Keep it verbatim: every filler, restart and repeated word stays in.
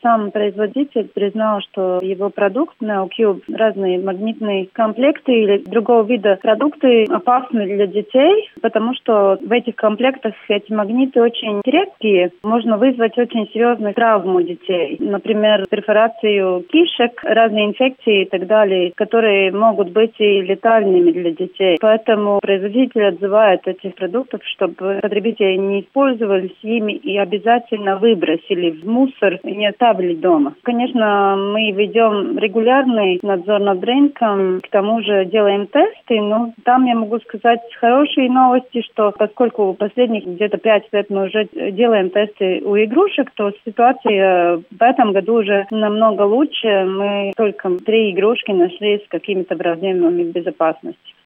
сам производитель признал, что его продукт NeoCube, разные магнитные комплекты или другого вида продукты опасны для детей, потому что в этих комплектах эти магниты очень редкие. Можно вызвать очень серьезную травму детей. Например, перфорацию кишек, разные инфекции и так далее, которые могут быть и летальными для детей. Поэтому производитель отзывает этих продуктов, чтобы потребители не использовали ими и обязательно выбросили в мусор и не оставили дома. Конечно, мы ведем регулярный надзор над рынком, к тому же делаем тесты, но там я могу сказать хорошие новости, что поскольку последних где-то пять лет мы уже делаем тесты у игрушек, то ситуация в этом году уже намного лучше. Мы только три игрушки нашли с какими-то проблемами безопасности.